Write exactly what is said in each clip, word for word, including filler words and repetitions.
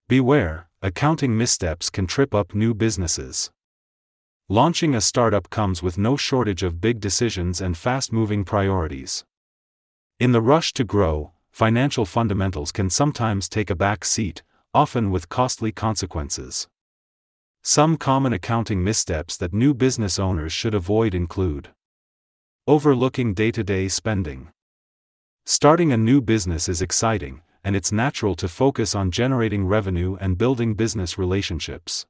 Beware, accounting missteps can trip up new businesses. Launching a startup comes with no shortage of big decisions and fast-moving priorities. In the rush to grow, financial fundamentals can sometimes take a back seat, often with costly consequences. Some common accounting missteps that new business owners should avoid include overlooking day-to-day spending. Starting a new business is exciting, and it's natural to focus on generating revenue and building business relationships.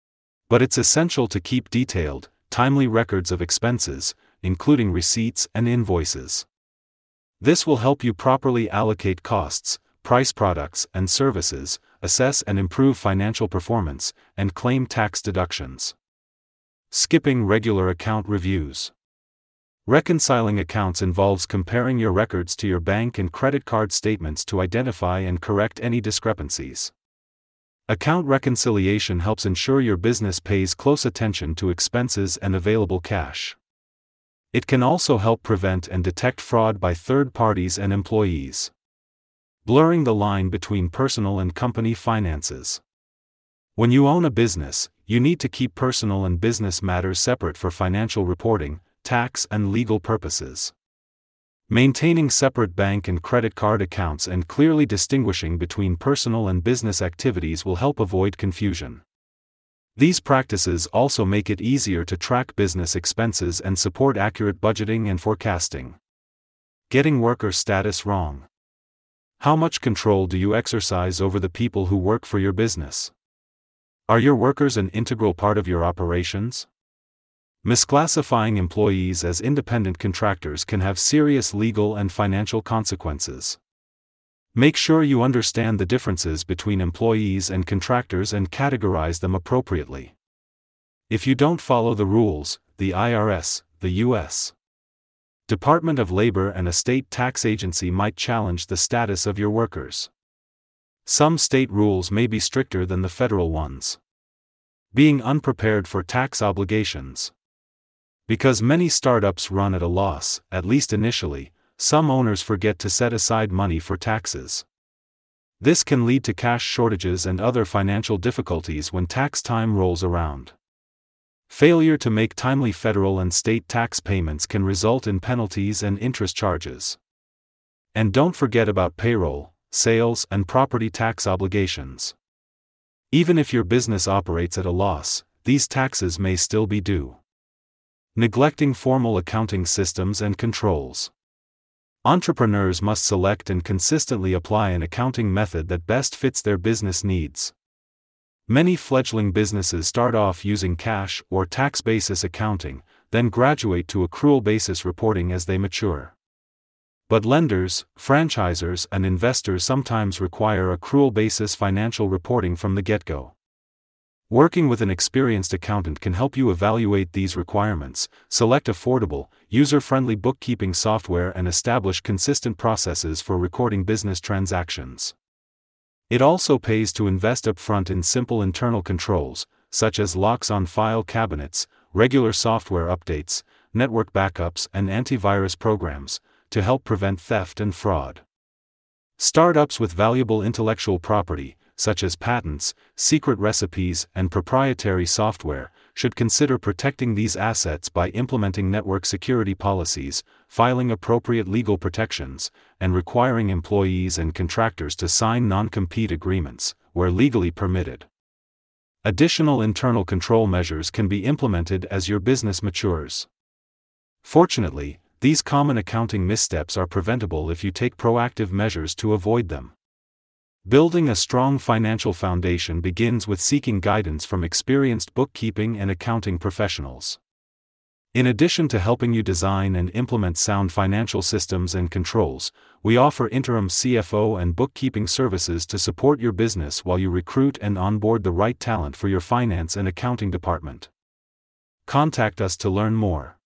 But it's essential to keep detailed, timely records of expenses, including receipts and invoices. This will help you properly allocate costs, price products and services, assess and improve financial performance, and claim tax deductions. Skipping regular account reviews. Reconciling accounts involves comparing your records to your bank and credit card statements to identify and correct any discrepancies. Account reconciliation helps ensure your business pays close attention to expenses and available cash. It can also help prevent and detect fraud by third parties and employees. Blurring the line between personal and company finances. When you own a business, you need to keep personal and business matters separate for financial reporting, tax and legal purposes. Maintaining separate bank and credit card accounts and clearly distinguishing between personal and business activities will help avoid confusion. These practices also make it easier to track business expenses and support accurate budgeting and forecasting. Getting worker status wrong. How much control do you exercise over the people who work for your business? Are your workers an integral part of your operations? Misclassifying employees as independent contractors can have serious legal and financial consequences. Make sure you understand the differences between employees and contractors and categorize them appropriately. If you don't follow the rules, the I R S, the U S Department of Labor and a state tax agency might challenge the status of your workers. Some state rules may be stricter than the federal ones. Being unprepared for tax obligations. Because many startups run at a loss, at least initially, some owners forget to set aside money for taxes. This can lead to cash shortages and other financial difficulties when tax time rolls around. Failure to make timely federal and state tax payments can result in penalties and interest charges. And don't forget about payroll, sales, and property tax obligations. Even if your business operates at a loss, these taxes may still be due. Neglecting formal accounting systems and controls. Entrepreneurs must select and consistently apply an accounting method that best fits their business needs. Many fledgling businesses start off using cash or tax basis accounting, then graduate to accrual basis reporting as they mature. But lenders, franchisors, and investors sometimes require accrual basis financial reporting from the get-go. Working with an experienced accountant can help you evaluate these requirements, select affordable, user-friendly bookkeeping software, and establish consistent processes for recording business transactions. It also pays to invest upfront in simple internal controls, such as locks on file cabinets, regular software updates, network backups, and antivirus programs, to help prevent theft and fraud. Startups with valuable intellectual property, such as patents, secret recipes, and proprietary software, should consider protecting these assets by implementing network security policies, filing appropriate legal protections, and requiring employees and contractors to sign non-compete agreements, where legally permitted. Additional internal control measures can be implemented as your business matures. Fortunately, these common accounting missteps are preventable if you take proactive measures to avoid them. Building a strong financial foundation begins with seeking guidance from experienced bookkeeping and accounting professionals. In addition to helping you design and implement sound financial systems and controls, we offer interim C F O and bookkeeping services to support your business while you recruit and onboard the right talent for your finance and accounting department. Contact us to learn more.